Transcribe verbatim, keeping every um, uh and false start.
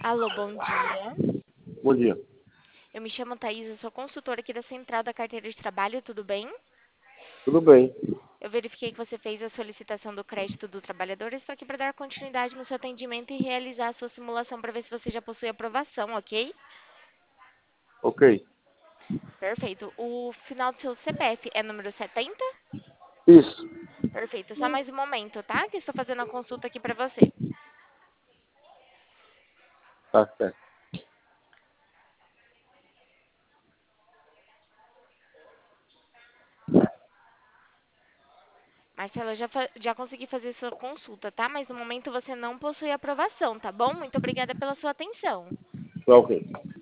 Alô, bom dia. Bom dia. Eu me chamo Thaís, eu sou consultora aqui da Central da Carteira de Trabalho, tudo bem? Tudo bem? Eu verifiquei que você fez a solicitação do crédito do trabalhador e estou aqui para dar continuidade no seu atendimento e realizar a sua simulação para ver se você já possui aprovação, ok? Ok. Perfeito. O final do seu C P F é número setenta? Isso. Perfeito. Só mais um momento, tá? Que eu estou fazendo a consulta aqui para você. Tá certo. Marcela, eu já, fa- já consegui fazer sua consulta, tá? Mas no momento você não possui aprovação, tá bom? Muito obrigada pela sua atenção. Tá ok.